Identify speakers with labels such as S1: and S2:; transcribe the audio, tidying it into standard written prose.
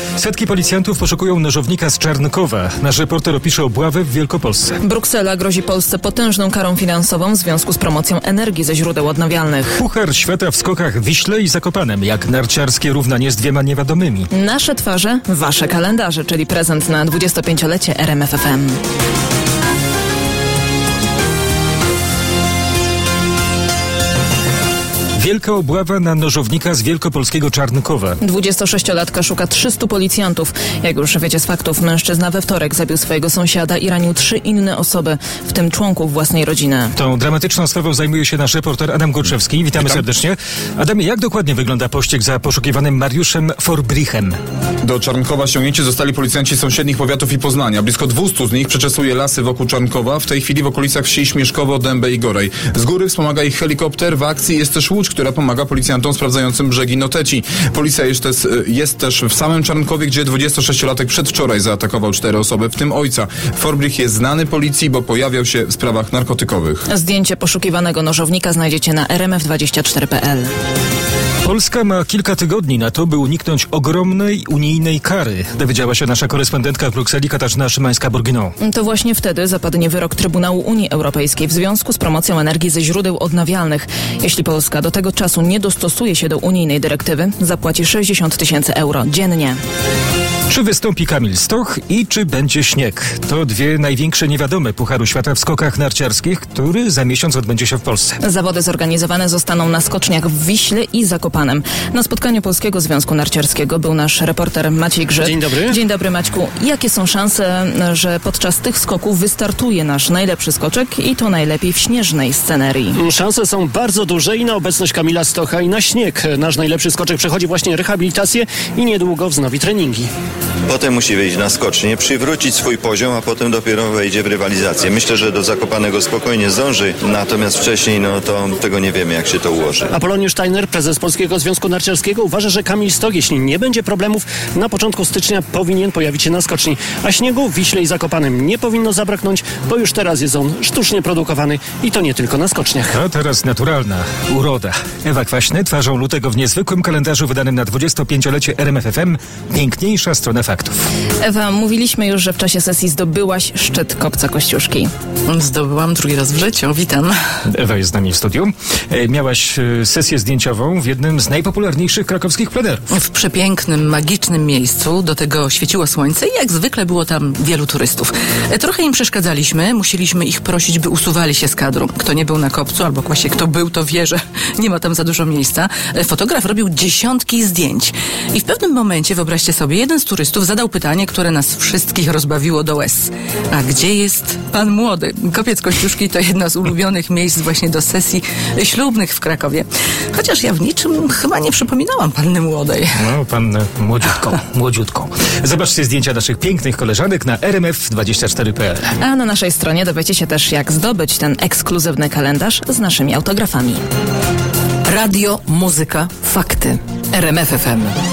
S1: Setki policjantów poszukują nożownika z Czarnkowa. Nasz reporter opisze obławę w Wielkopolsce.
S2: Bruksela grozi Polsce potężną karą finansową w związku z promocją energii ze źródeł odnawialnych.
S1: Puchar świata w skokach w Wiśle i Zakopanem. Jak narciarskie równanie z dwiema niewiadomymi.
S2: Nasze twarze, wasze kalendarze, czyli prezent na 25-lecie RMF FM.
S1: Wielka obława na nożownika z wielkopolskiego Czarnkowa.
S2: 26-latka szuka 300 policjantów. Jak już wiecie z faktów, mężczyzna we wtorek zabił swojego sąsiada i ranił 3 inne osoby, w tym członków własnej rodziny.
S1: Tą dramatyczną sprawą zajmuje się nasz reporter Adam Gorczewski. Witamy serdecznie. Adamie, jak dokładnie wygląda pościg za poszukiwanym Mariuszem Forbrichem?
S3: Do Czarnkowa ściągnięci zostali policjanci z sąsiednich powiatów i Poznania. Blisko 200 z nich przeczesuje lasy wokół Czarnkowa. W tej chwili w okolicach wsi Śmieszkowo, Dębe i Gorej. Z góry wspomaga ich helikopter. W akcji jest też łódź, która pomaga policjantom sprawdzającym brzegi Noteci. Policja jest też w samym Czarnkowie, gdzie 26-latek przedwczoraj zaatakował 4 osoby, w tym ojca. Forbrich jest znany policji, bo pojawiał się w sprawach narkotykowych.
S2: Zdjęcie poszukiwanego nożownika znajdziecie na rmf24.pl.
S1: Polska ma kilka tygodni na to, by uniknąć ogromnej unijnej kary, dowiedziała się nasza korespondentka w Brukseli Katarzyna Szymańska-Borginą.
S2: To właśnie wtedy zapadnie wyrok Trybunału Unii Europejskiej w związku z promocją energii ze źródeł odnawialnych. Jeśli Polska do tego czasu nie dostosuje się do unijnej dyrektywy, zapłaci 60 000 euro dziennie.
S1: Czy wystąpi Kamil Stoch i czy będzie śnieg? To dwie największe niewiadome Pucharu Świata w skokach narciarskich, który za miesiąc odbędzie się w Polsce.
S2: Zawody zorganizowane zostaną na skoczniach w Wiśle i Zakopanem. Na spotkaniu Polskiego Związku Narciarskiego był nasz reporter Maciej Grzyb.
S1: Dzień dobry.
S2: Dzień dobry, Maćku. Jakie są szanse, że podczas tych skoków wystartuje nasz najlepszy skoczek i to najlepiej w śnieżnej scenerii?
S4: Szanse są bardzo duże i na obecność Kamila Stocha i na śnieg. Nasz najlepszy skoczek przechodzi właśnie rehabilitację i niedługo wznowi treningi.
S5: Potem musi wyjść na skocznie, przywrócić swój poziom, a potem dopiero wejdzie w rywalizację. Myślę, że do Zakopanego spokojnie zdąży, natomiast wcześniej to tego nie wiemy, jak się to ułoży.
S4: Apoloniusz Steiner, prezes Polskiego Związku Narciarskiego, uważa, że Kamil Stoch, jeśli nie będzie problemów, na początku stycznia powinien pojawić się na skoczni. A śniegu w Wiśle i Zakopanem nie powinno zabraknąć, bo już teraz jest on sztucznie produkowany i to nie tylko na skoczniach.
S1: A teraz naturalna uroda. Ewa Kwaśny, twarzą lutego w niezwykłym kalendarzu wydanym na 25-lecie RMF FM, piękniejsza strona faktów.
S2: Ewa, mówiliśmy już, że w czasie sesji zdobyłaś szczyt Kopca Kościuszki.
S6: Zdobyłam drugi raz w życiu. Witam.
S1: Ewa jest z nami w studiu. Miałaś sesję zdjęciową w jednym z najpopularniejszych krakowskich plenerów.
S6: W przepięknym, magicznym miejscu. Do tego świeciło słońce i jak zwykle było tam wielu turystów. Trochę im przeszkadzaliśmy. Musieliśmy ich prosić, by usuwali się z kadru. Kto nie był na kopcu, albo właśnie kto był, to wie, że nie ma tam za dużo miejsca. Fotograf robił dziesiątki zdjęć. I w pewnym momencie, wyobraźcie sobie, jeden z turystów zadał pytanie, które nas wszystkich rozbawiło do łez. A gdzie jest pan młody? Kopiec Kościuszki to jedno z ulubionych miejsc właśnie do sesji ślubnych w Krakowie. Chociaż ja w niczym chyba nie przypominałam panny młodej.
S1: No, pan młodziutką. Zobaczcie zdjęcia naszych pięknych koleżanek na rmf24.pl.
S2: A na naszej stronie dowiecie się też, jak zdobyć ten ekskluzywny kalendarz z naszymi autografami.
S7: Radio, muzyka, fakty. RMF FM.